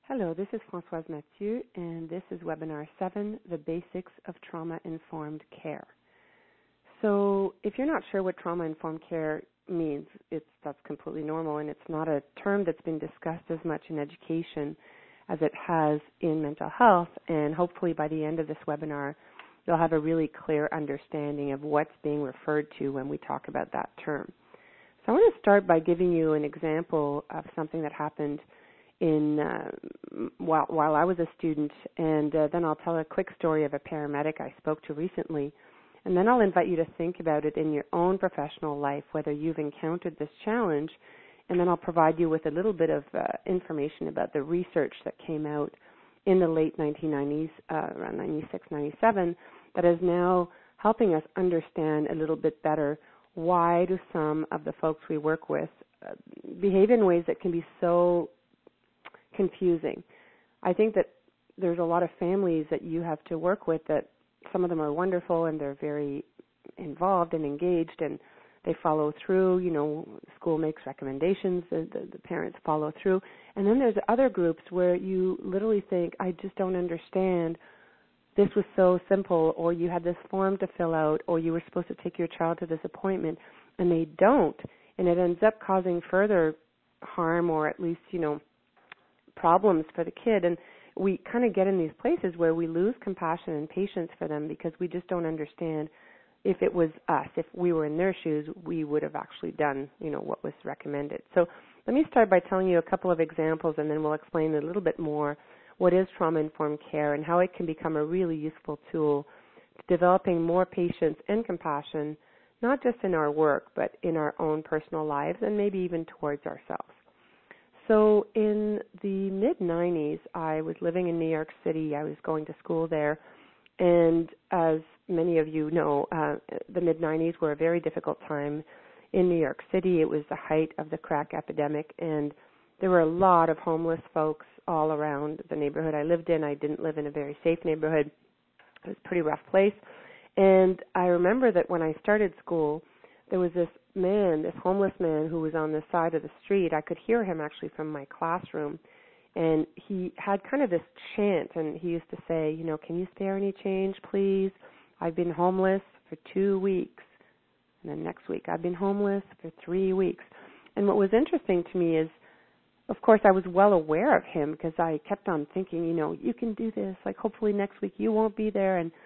Hello, this is Françoise Mathieu, and this is Webinar 7, The Basics of Trauma-Informed Care. So if you're not sure what trauma-informed care means, that's completely normal, and it's not a term that's been discussed as much in education as it has in mental health, and hopefully by the end of this webinar, you'll have a really clear understanding of what's being referred to when we talk about that term. So I want to start by giving you an example of something that happened while I was a student, and then I'll tell a quick story of a paramedic I spoke to recently, and then I'll invite you to think about it in your own professional life, whether you've encountered this challenge, and then I'll provide you with a little bit of information about the research that came out in the late 1990s, around 96, 97, that is now helping us understand a little bit better why do some of the folks we work with behave in ways that can be so confusing. I think that there's a lot of families that you have to work with that some of them are wonderful and they're very involved and engaged and they follow through. You know, school makes recommendations, the parents follow through. And then there's other groups where you literally think, I just don't understand. This was so simple, or you had this form to fill out, or you were supposed to take your child to this appointment, and they don't. And it ends up causing further harm, or at least, problems for the kid, and we kind of get in these places where we lose compassion and patience for them because we just don't understand. If it was us, if we were in their shoes, we would have actually done, what was recommended. So let me start by telling you a couple of examples, and then we'll explain a little bit more what is trauma-informed care and how it can become a really useful tool to developing more patience and compassion, not just in our work, but in our own personal lives and maybe even towards ourselves. So in the mid-90s, I was living in New York City. I was going to school there. And as many of you know, the mid-90s were a very difficult time in New York City. It was the height of the crack epidemic, and there were a lot of homeless folks all around the neighborhood I lived in. I didn't live in a very safe neighborhood. It was a pretty rough place. And I remember that when I started school, there was this homeless man who was on the side of the street. I could hear him actually from my classroom. And he had kind of this chant, and he used to say, can you spare any change, please? I've been homeless for 2 weeks. And then next week, I've been homeless for 3 weeks. And what was interesting to me is, of course, I was well aware of him because I kept on thinking, you can do this. Like, hopefully next week you won't be there. And,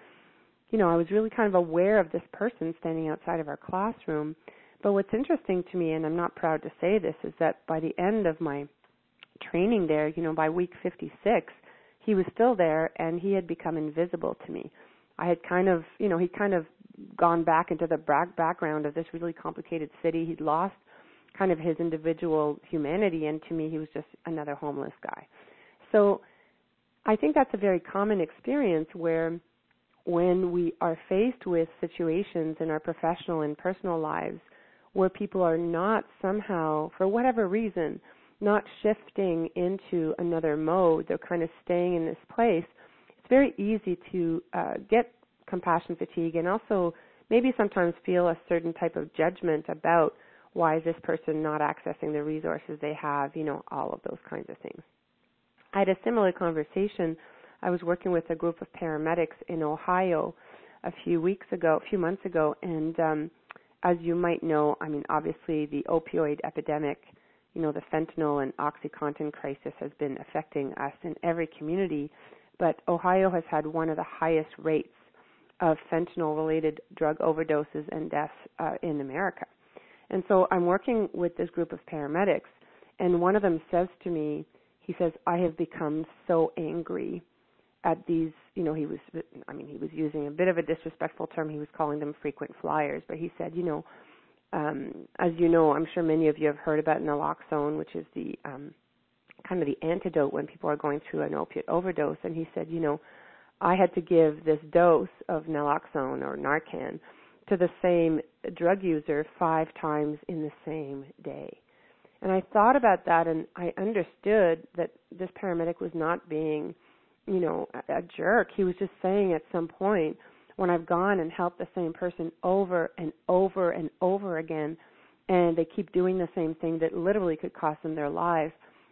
I was really kind of aware of this person standing outside of our classroom. But what's interesting to me, and I'm not proud to say this, is that by the end of my training there, by week 56, he was still there and he had become invisible to me. I had kind of, he'd kind of gone back into the background of this really complicated city. He'd lost kind of his individual humanity, and to me he was just another homeless guy. So I think that's a very common experience where when we are faced with situations in our professional and personal lives where people are not somehow, for whatever reason, not shifting into another mode, they're kind of staying in this place, it's very easy to get compassion fatigue and also maybe sometimes feel a certain type of judgment about why is this person not accessing the resources they have, all of those kinds of things. I had a similar conversation. I was working with a group of paramedics in Ohio a few months ago, and as you might know, obviously the opioid epidemic, the fentanyl and OxyContin crisis has been affecting us in every community, but Ohio has had one of the highest rates of fentanyl-related drug overdoses and deaths in America. And so I'm working with this group of paramedics, and one of them says to me, he says, I have become so angry at these, he was using a bit of a disrespectful term. He was calling them frequent flyers, but he said, as you know, I'm sure many of you have heard about naloxone, which is the kind of the antidote when people are going through an opiate overdose. And he said, I had to give this dose of naloxone or Narcan to the same drug user 5 times in the same day. And I thought about that, and I understood that this paramedic was not being, a jerk. He was just saying at some point, when I've gone and helped the same person over and over and over again, and they keep doing the same thing that literally could cost them their lives,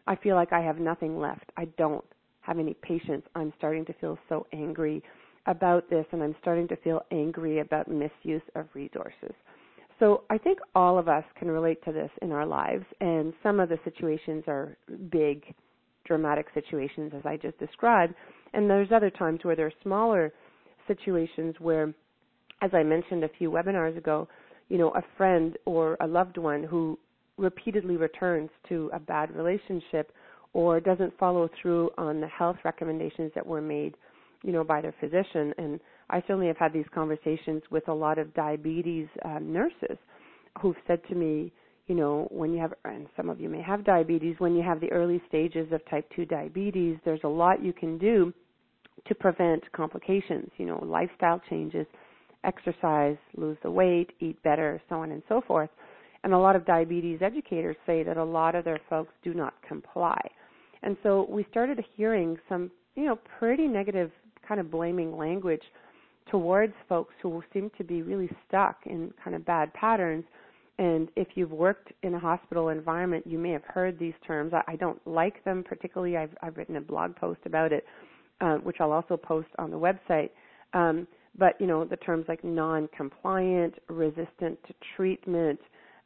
I feel like I have nothing left. I don't have any patience. I'm starting to feel so angry about this, and I'm starting to feel angry about misuse of resources. So I think all of us can relate to this in our lives, and some of the situations are big, dramatic situations, as I just described, and there's other times where there are smaller situations where, as I mentioned a few webinars ago, a friend or a loved one who repeatedly returns to a bad relationship or doesn't follow through on the health recommendations that were made, by their physician. And I certainly have had these conversations with a lot of diabetes nurses who've said to me, when you have, and some of you may have diabetes, when you have the early stages of type 2 diabetes, there's a lot you can do to prevent complications, lifestyle changes, exercise, lose the weight, eat better, so on and so forth. And a lot of diabetes educators say that a lot of their folks do not comply. And so we started hearing some, pretty negative kind of blaming language towards folks who seem to be really stuck in kind of bad patterns. And if you've worked in a hospital environment, you may have heard these terms. I don't like them particularly. I've written a blog post about it, which I'll also post on the website. But, the terms like non-compliant, resistant to treatment,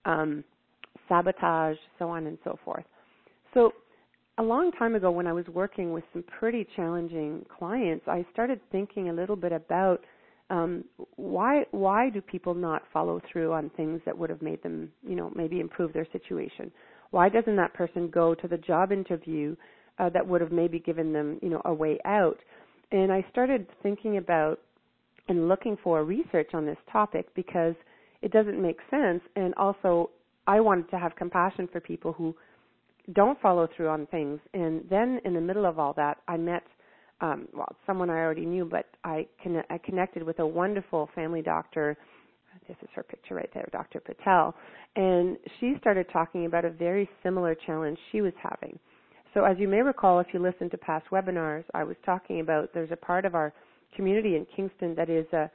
sabotage, so on and so forth. So a long time ago when I was working with some pretty challenging clients, I started thinking a little bit about why do people not follow through on things that would have made them, maybe improve their situation? Why doesn't that person go to the job interview that would have maybe given them, a way out? And I started thinking about and looking for research on this topic because it doesn't make sense. And also, I wanted to have compassion for people who don't follow through on things. And then in the middle of all that, I met, someone I already knew, but I connected with a wonderful family doctor. This is her picture right there, Dr. Patel. And she started talking about a very similar challenge she was having. So as you may recall, if you listened to past webinars, I was talking about there's a part of our community in Kingston that is a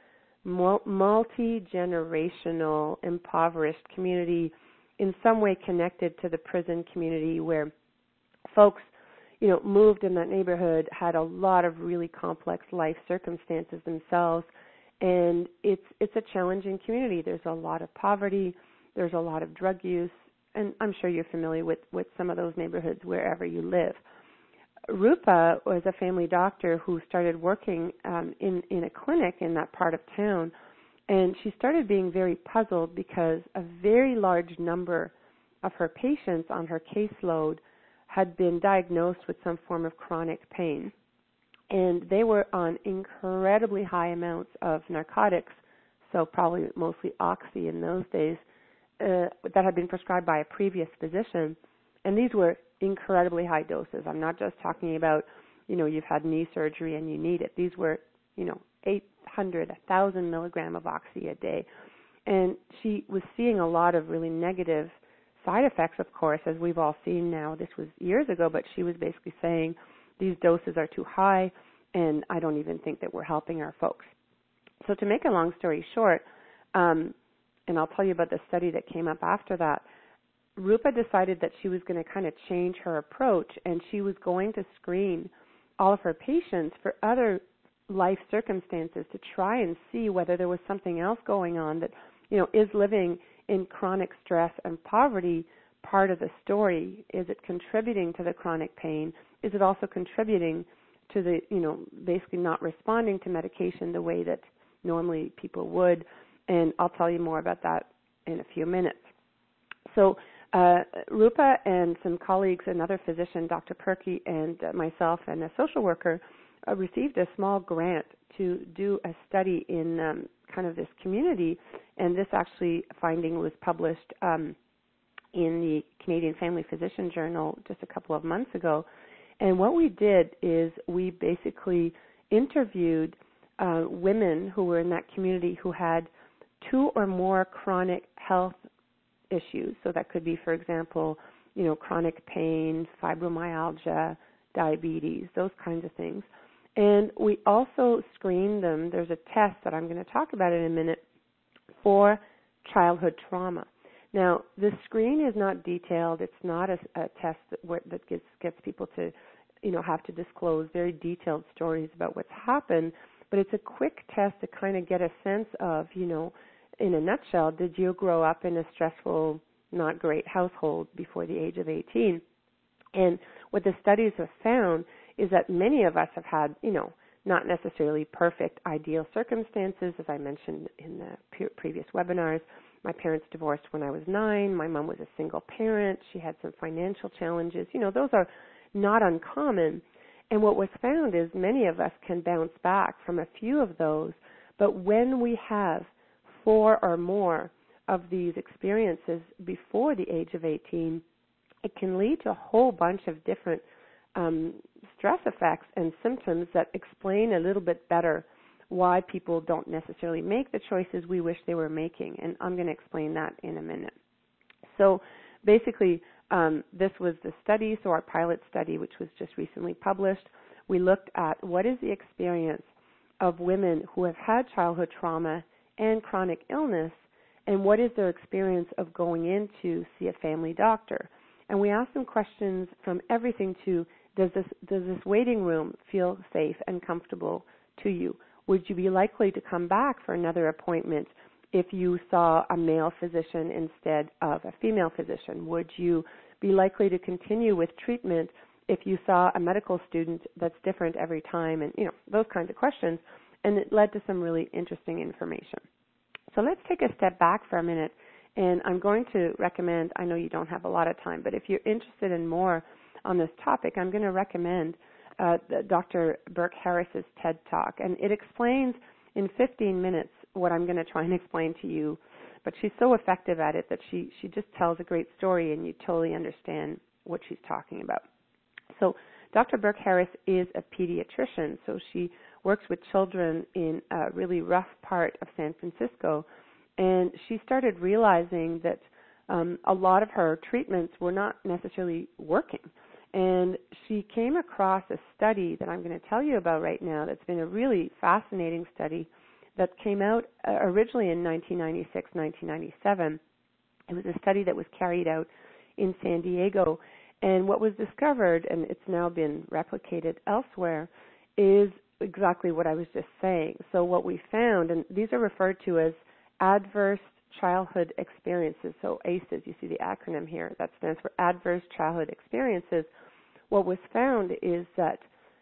multi-generational, impoverished community in some way connected to the prison community where folks, moved in that neighborhood, had a lot of really complex life circumstances themselves, and it's a challenging community. There's a lot of poverty, there's a lot of drug use, and I'm sure you're familiar with some of those neighborhoods wherever you live. Rupa was a family doctor who started working in a clinic in that part of town, and she started being very puzzled because a very large number of her patients on her caseload had been diagnosed with some form of chronic pain, and they were on incredibly high amounts of narcotics, so probably mostly oxy in those days, that had been prescribed by a previous physician, and these were incredibly high doses. I'm not just talking about, you've had knee surgery and you need it. These were, 800, 1,000 milligram of oxy a day. And she was seeing a lot of really negative side effects, of course, as we've all seen now. This was years ago, but she was basically saying these doses are too high, and I don't even think that we're helping our folks. So to make a long story short, and I'll tell you about the study that came up after that, Rupa decided that she was going to kind of change her approach, and she was going to screen all of her patients for other life circumstances to try and see whether there was something else going on that, is living in chronic stress and poverty part of the story? Is it contributing to the chronic pain? Is it also contributing to the, basically not responding to medication the way that normally people would? And I'll tell you more about that in a few minutes. So Rupa and some colleagues, another physician, Dr. Perky, and myself and a social worker received a small grant to do a study in kind of this community, and this actually finding was published in the Canadian Family Physician Journal just a couple of months ago. And what we did is we basically interviewed women who were in that community who had 2 or more chronic health issues. So that could be, for example, chronic pain, fibromyalgia, diabetes, those kinds of things. And we also screened them. There's a test that I'm going to talk about in a minute for childhood trauma. Now, the screen is not detailed. It's not a test that gets people to, have to disclose very detailed stories about what's happened, but it's a quick test to kind of get a sense of, in a nutshell, did you grow up in a stressful, not great household before the age of 18? And what the studies have found is that many of us have had, not necessarily perfect, ideal circumstances, as I mentioned in the previous webinars. My parents divorced when I was 9. My mom was a single parent. She had some financial challenges. Those are not uncommon. And what was found is many of us can bounce back from a few of those. But when we have 4 or more of these experiences before the age of 18, it can lead to a whole bunch of different stress effects and symptoms that explain a little bit better why people don't necessarily make the choices we wish they were making. And I'm going to explain that in a minute. So basically, this was the study, so our pilot study, which was just recently published. We looked at what is the experience of women who have had childhood trauma and chronic illness, and what is their experience of going in to see a family doctor. And we asked them questions from everything to, does this waiting room feel safe and comfortable to you? Would you be likely to come back for another appointment if you saw a male physician instead of a female physician? Would you be likely to continue with treatment if you saw a medical student that's different every time? And, those kinds of questions. And it led to some really interesting information. So let's take a step back for a minute. And I'm going to recommend, I know you don't have a lot of time, but if you're interested in more on this topic, I'm going to recommend Dr. Burke Harris's TED Talk. And it explains in 15 minutes what I'm going to try and explain to you. But she's so effective at it that she just tells a great story and you totally understand what she's talking about. So Dr. Burke Harris is a pediatrician, so she works with children in a really rough part of San Francisco. And she started realizing that a lot of her treatments were not necessarily working. And she came across a study that I'm going to tell you about right now that's been a really fascinating study that came out originally in 1996, 1997. It was a study that was carried out in San Diego. And what was discovered, and it's now been replicated elsewhere, is exactly what I was just saying. So what we found, and these are referred to as adverse childhood experiences, so ACEs, you see the acronym here, that stands for adverse childhood experiences. What was found is that,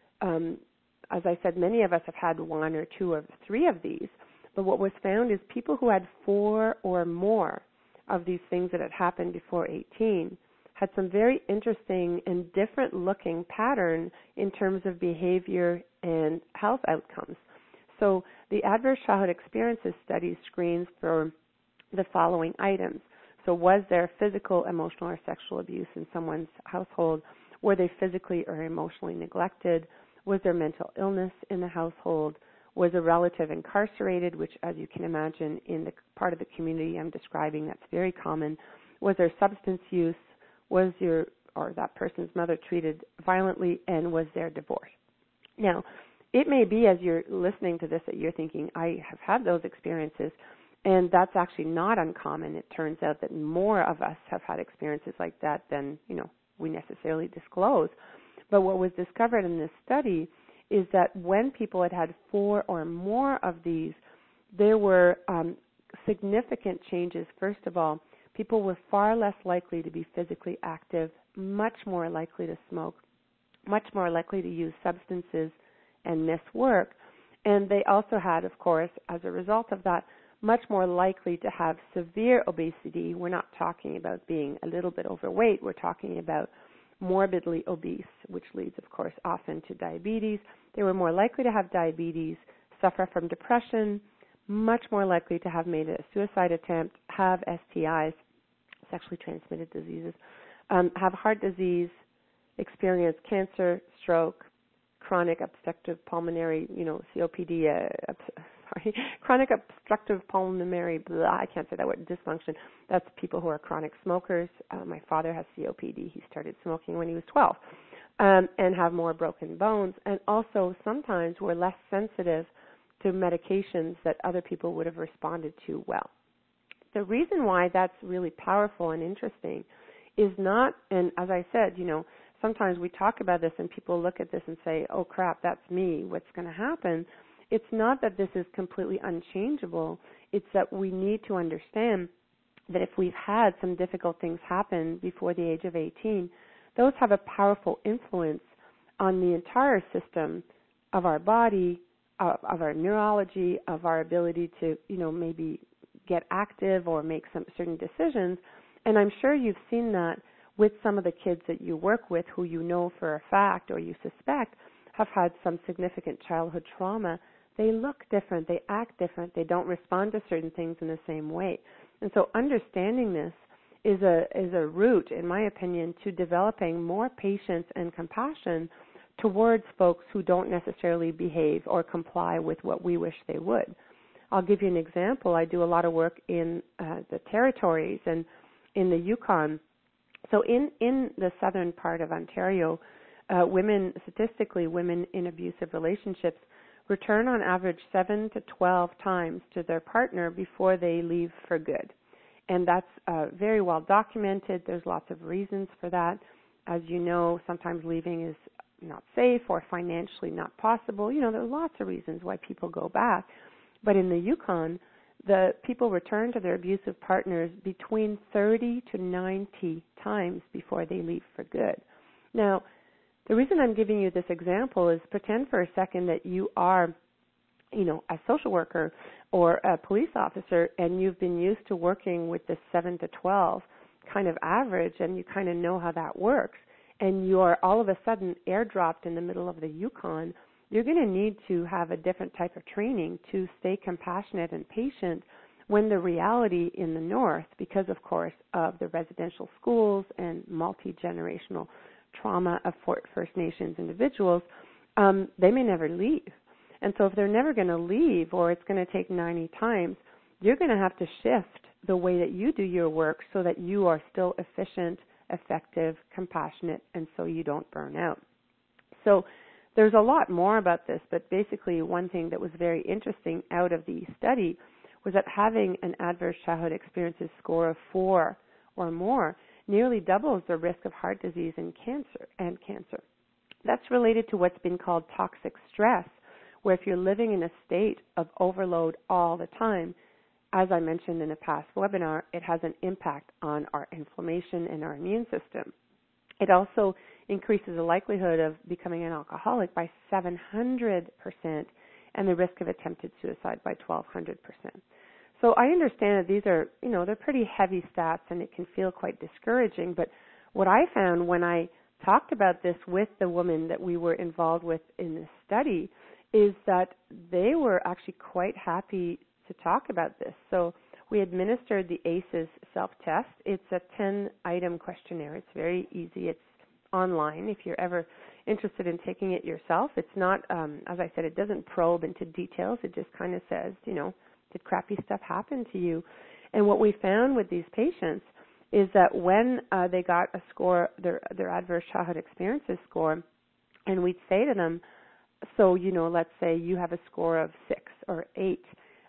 as I said, many of us have had 1 or 2 or 3 of these, but what was found is people who had 4 or more of these things that had happened before 18 had some very interesting and different looking pattern in terms of behavior and health outcomes. So the Adverse Childhood Experiences study screens for the following items. So was there physical, emotional, or sexual abuse in someone's household? Were they physically or emotionally neglected? Was there mental illness in the household? Was a relative incarcerated, which, as you can imagine, in the part of the community I'm describing, that's very common. Was there substance use? Was that person's mother treated violently? And was there divorce? Now, it may be as you're listening to this that you're thinking, I have had those experiences, and that's actually not uncommon. It turns out that more of us have had experiences like that than, we necessarily disclose. But what was discovered in this study is that when people had had 4 or more of these, there were significant changes. First of all, people were far less likely to be physically active, much more likely to smoke, much more likely to use substances and miss work. And they also had, of course, as a result of that, much more likely to have severe obesity. We're not talking about being a little bit overweight. We're talking about morbidly obese, which leads, of course, often to diabetes. They were more likely to have diabetes, suffer from depression, much more likely to have made a suicide attempt, have STIs, sexually transmitted diseases, have heart disease, experience cancer, stroke, chronic obstructive pulmonary, COPD, chronic obstructive pulmonary, I can't say that word, dysfunction. That's people who are chronic smokers. My father has COPD. He started smoking when he was 12, and have more broken bones. And also sometimes we're less sensitive to medications that other people would have responded to well. The reason why that's really powerful and interesting is not, and as I said, sometimes we talk about this and people look at this and say, oh crap, that's me, what's going to happen? It's not that this is completely unchangeable. It's that we need to understand that if we've had some difficult things happen before the age of 18, those have a powerful influence on the entire system of our body, of our neurology, of our ability to, maybe get active or make some certain decisions. And I'm sure you've seen that with some of the kids that you work with who you know for a fact or you suspect have had some significant childhood trauma. They look different, they act different, they don't respond to certain things in the same way. And so understanding this is a route, in my opinion, to developing more patience and compassion towards folks who don't necessarily behave or comply with what we wish they would. I'll give you an example. I do a lot of work in the territories and in the Yukon. So in the southern part of Ontario, statistically, women in abusive relationships return on average 7 to 12 times to their partner before they leave for good. And that's very well documented. There's lots of reasons for that. As you know, sometimes leaving is not safe or financially not possible. There are lots of reasons why people go back. But in the Yukon, the people return to their abusive partners between 30 to 90 times before they leave for good. Now, the reason I'm giving you this example is pretend for a second that you are, a social worker or a police officer, and you've been used to working with this 7 to 12 kind of average, and you kind of know how that works, and you are all of a sudden airdropped in the middle of the Yukon. You're going to need to have a different type of training to stay compassionate and patient when the reality in the north, because of course of the residential schools and multi-generational trauma of First Nations individuals, they may never leave. And so if they're never going to leave, or it's going to take 90 times, you're going to have to shift the way that you do your work so that you are still efficient, effective, compassionate, and so you don't burn out. So there's a lot more about this, but basically one thing that was very interesting out of the study was that having an adverse childhood experiences score of 4 or more nearly doubles the risk of heart disease and cancer. That's related to what's been called toxic stress, where if you're living in a state of overload all the time, as I mentioned in a past webinar, it has an impact on our inflammation and our immune system. It also increases the likelihood of becoming an alcoholic by 700% and the risk of attempted suicide by 1,200%. So I understand that these are, they're pretty heavy stats and it can feel quite discouraging, but what I found when I talked about this with the woman that we were involved with in this study is that they were actually quite happy to talk about this. So we administered the ACEs self-test. It's a 10-item questionnaire. It's very easy. It's online if you're ever interested in taking it yourself. It's not, as I said, it doesn't probe into details. It just kind of says, did crappy stuff happen to you? And what we found with these patients is that when they got a score, their adverse childhood experiences score, and we'd say to them, so, let's say you have a score of 6 or 8,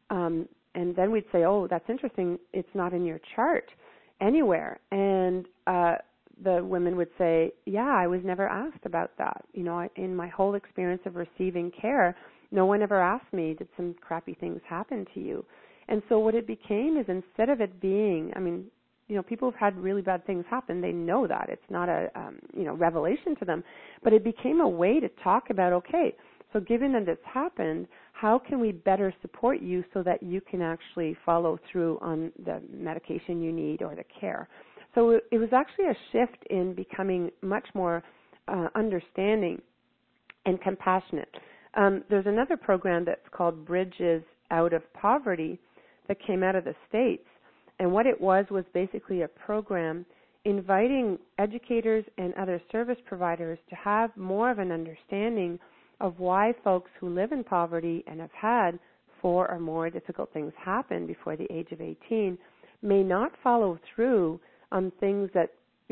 and then we'd say, oh, that's interesting, it's not in your chart anywhere. And the women would say, yeah, I was never asked about that. In my whole experience of receiving care, no one ever asked me, did some crappy things happen to you? And so what it became is, instead of it being, people have had really bad things happen. They know that. It's not a, revelation to them. But it became a way to talk about, okay, so given that it's happened, how can we better support you so that you can actually follow through on the medication you need or the care? So it was actually a shift in becoming much more understanding and compassionate. There's another program that's called Bridges Out of Poverty that came out of the States. And what it was basically a program inviting educators and other service providers to have more of an understanding of why folks who live in poverty and have had 4 or more difficult things happen before the age of 18 may not follow through on things that,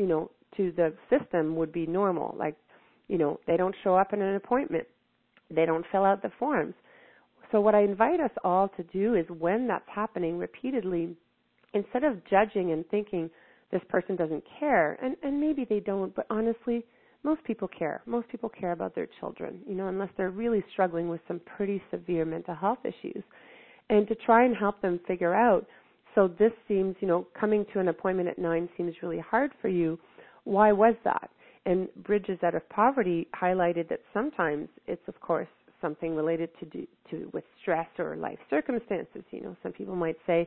to the system would be normal. Like, they don't show up in an appointment. They don't fill out the forms. So what I invite us all to do is, when that's happening repeatedly, instead of judging and thinking this person doesn't care, and maybe they don't, but honestly, most people care. Most people care about their children, unless they're really struggling with some pretty severe mental health issues. And to try and help them figure out, so this seems, coming to an appointment at 9 seems really hard for you. Why was that? And Bridges Out of Poverty highlighted that sometimes it's, of course, something related to with stress or life circumstances. Some people might say,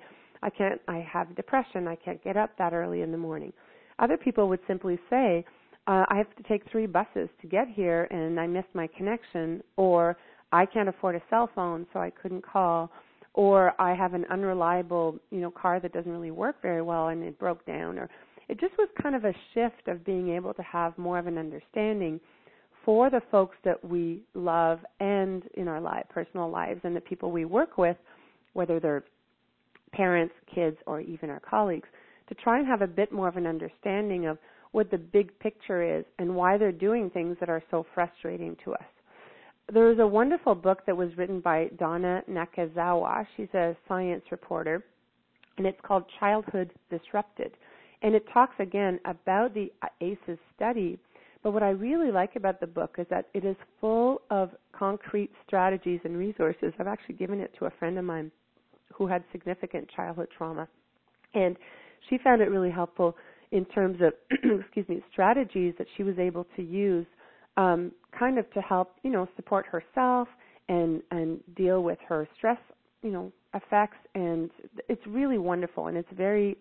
I have depression, I can't get up that early in the morning. Other people would simply say, I have to take 3 buses to get here and I missed my connection, or I can't afford a cell phone so I couldn't call, or I have an unreliable, car that doesn't really work very well and it broke down. Or it just was kind of a shift of being able to have more of an understanding for the folks that we love and in our personal lives, and the people we work with, whether they're parents, kids, or even our colleagues, to try and have a bit more of an understanding of what the big picture is and why they're doing things that are so frustrating to us. There was a wonderful book that was written by Donna Nakazawa. She's a science reporter, and it's called Childhood Disrupted. And it talks again about the ACEs study. But what I really like about the book is that it is full of concrete strategies and resources. I've actually given it to a friend of mine who had significant childhood trauma. And she found it really helpful in terms of, strategies that she was able to use kind of to help, support herself and deal with her stress, effects. And it's really wonderful, and it's very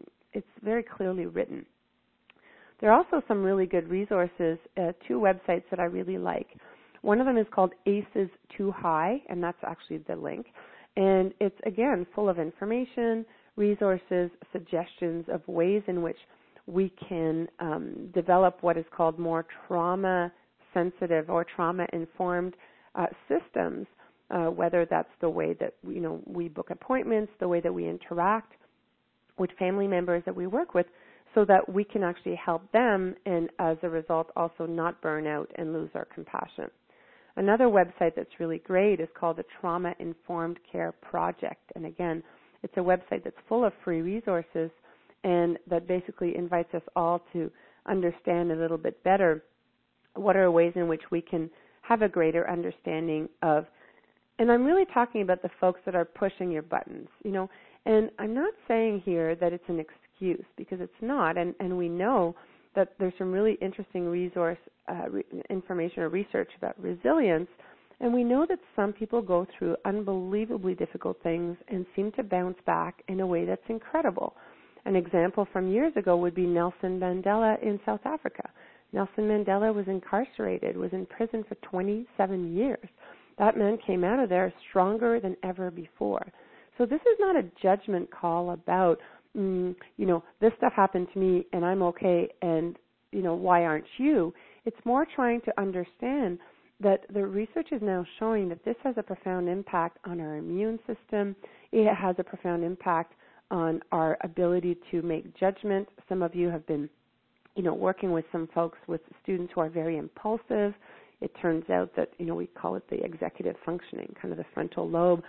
clearly written. There are also some really good resources, 2 websites that I really like. One of them is called ACEs Too High, and that's actually the link. And it's, again, full of information, resources, suggestions of ways in which we can develop what is called more trauma-sensitive or trauma-informed systems, whether that's the way that, we book appointments, the way that we interact with family members that we work with, so that we can actually help them and, as a result, also not burn out and lose our compassion. Another website that's really great is called the Trauma Informed Care Project. And again, it's a website that's full of free resources and that basically invites us all to understand a little bit better what are ways in which we can have a greater understanding of, and I'm really talking about the folks that are pushing your buttons, and I'm not saying here that it's an excuse, because it's not, and we know that there's some really interesting information or research about resilience, and we know that some people go through unbelievably difficult things and seem to bounce back in a way that's incredible. An example from years ago would be Nelson Mandela in South Africa. Nelson Mandela was incarcerated, was in prison for 27 years. That man came out of there stronger than ever before. So this is not a judgment call about, this stuff happened to me and I'm okay and, why aren't you? It's more trying to understand that the research is now showing that this has a profound impact on our immune system. It has a profound impact on our ability to make judgment. Some of you have been, working with some folks, with students who are very impulsive. It turns out that, we call it the executive functioning, kind of the frontal lobe,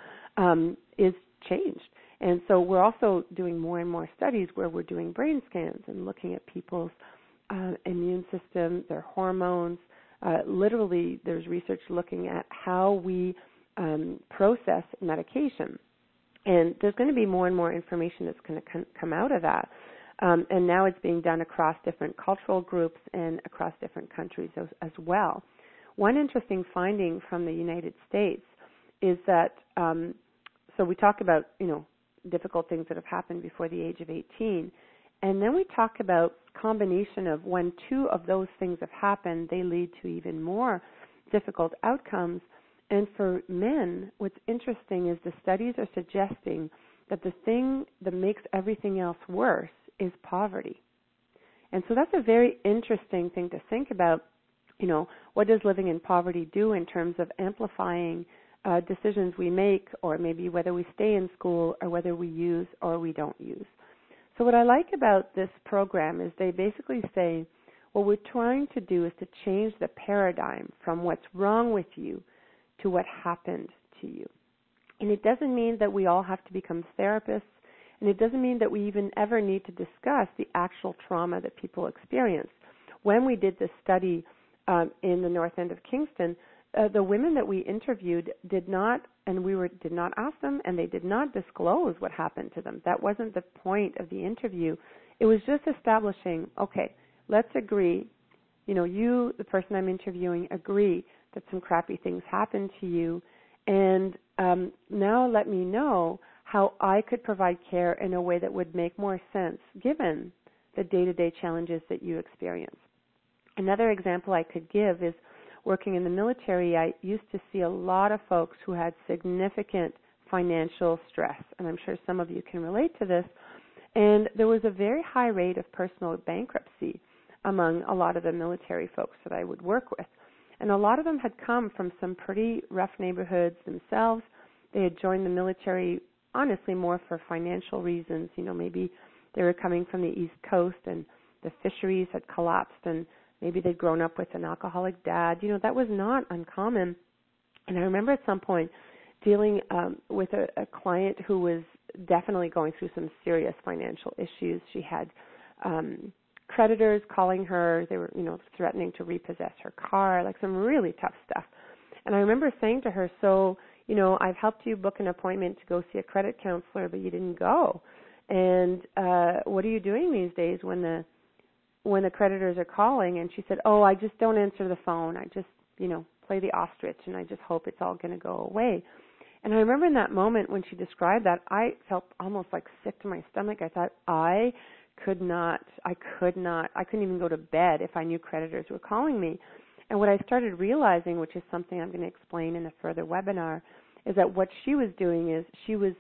is changed. And so we're also doing more and more studies where we're doing brain scans and looking at people's immune system, their hormones. Literally, there's research looking at how we process medication. And there's going to be more and more information that's going to come out of that. And now it's being done across different cultural groups and across different countries as well. One interesting finding from the United States is that, so we talk about, difficult things that have happened before the age of 18, and then we talk about combination of when 2 of those things have happened, they lead to even more difficult outcomes. And for men, what's interesting is the studies are suggesting that the thing that makes everything else worse is poverty. And so that's a very interesting thing to think about. What does living in poverty do in terms of amplifying decisions we make, or maybe whether we stay in school or whether we use or we don't use. So what I like about this program is they basically say, what we're trying to do is to change the paradigm from what's wrong with you to what happened to you. And it doesn't mean that we all have to become therapists, And it doesn't mean that we even ever need to discuss the actual trauma that people experience. When we did this study in the north end of Kingston, the women that we interviewed did not ask them, and they did not disclose what happened to them. That wasn't the point of the interview. It was just establishing, okay, let's agree, you, the person I'm interviewing, agree that some crappy things happened to you, and now let me know how I could provide care in a way that would make more sense given the day-to-day challenges that you experience. Another example I could give is working in the military. I used to see a lot of folks who had significant financial stress, and I'm sure some of you can relate to this. And there was a very high rate of personal bankruptcy among a lot of the military folks that I would work with. And a lot of them had come from some pretty rough neighborhoods themselves. They had joined the military, honestly, more for financial reasons. Maybe they were coming from the East Coast and the fisheries had collapsed, and maybe they'd grown up with an alcoholic dad. That was not uncommon. And I remember at some point dealing with a client who was definitely going through some serious financial issues. She had creditors calling her. They were, threatening to repossess her car, like some really tough stuff. And I remember saying to her, so, I've helped you book an appointment to go see a credit counselor, but you didn't go. And what are you doing these days when the creditors are calling? And she said, oh, I just don't answer the phone. I just, play the ostrich, and I just hope it's all going to go away. And I remember in that moment when she described that, I felt almost like sick to my stomach. I thought I couldn't even go to bed if I knew creditors were calling me. And what I started realizing, which is something I'm going to explain in a further webinar, is that what she was doing is she was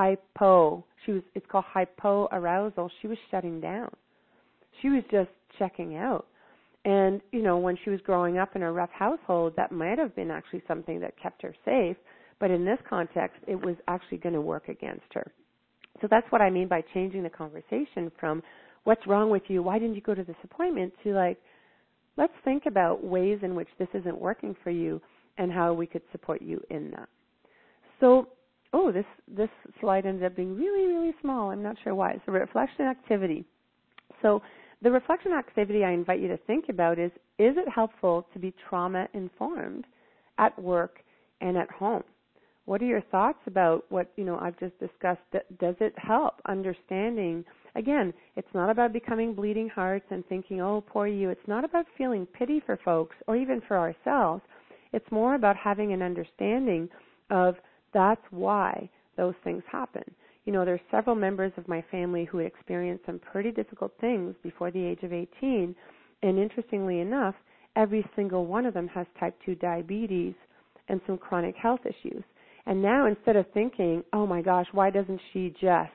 it's called hypoarousal. She was shutting down. She was just checking out. And, when she was growing up in a rough household, that might have been actually something that kept her safe. But in this context, it was actually going to work against her. So that's what I mean by changing the conversation from what's wrong with you, why didn't you go to this appointment, to let's think about ways in which this isn't working for you and how we could support you in that. So, this slide ended up being really, really small. I'm not sure why. It's a reflection activity. So the reflection activity I invite you to think about is it helpful to be trauma-informed at work and at home? What are your thoughts about what, I've just discussed? Does it help understanding? Again, it's not about becoming bleeding hearts and thinking, oh, poor you. It's not about feeling pity for folks or even for ourselves. It's more about having an understanding of that's why those things happen. There's several members of my family who experienced some pretty difficult things before the age of 18. And interestingly enough, every single one of them has type 2 diabetes and some chronic health issues. And now instead of thinking, oh my gosh, why doesn't she just,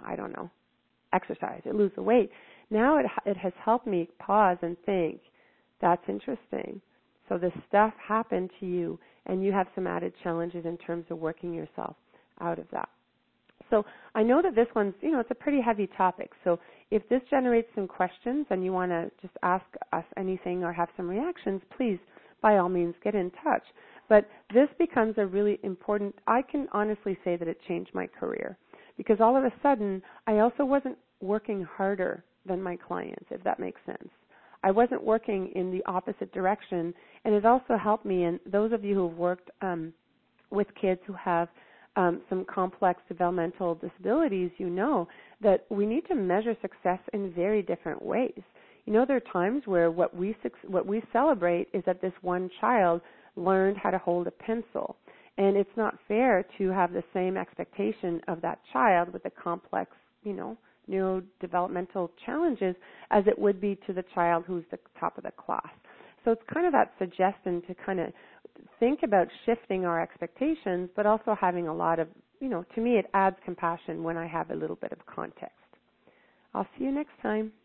exercise or lose the weight? Now it has helped me pause and think, that's interesting. So this stuff happened to you, and you have some added challenges in terms of working yourself out of that. So I know that this one's, it's a pretty heavy topic. So if this generates some questions and you want to just ask us anything or have some reactions, please, by all means, get in touch. But this becomes a really important, I can honestly say that it changed my career, because all of a sudden I also wasn't working harder than my clients, if that makes sense. I wasn't working in the opposite direction, and it also helped me, and those of you who have worked with kids who have some complex developmental disabilities, that we need to measure success in very different ways. There are times where what we celebrate is that this one child learned how to hold a pencil. And it's not fair to have the same expectation of that child with the complex, neurodevelopmental challenges as it would be to the child who's the top of the class. So it's kind of that suggestion to kind of think about shifting our expectations, but also having a lot of, to me it adds compassion when I have a little bit of context. I'll see you next time.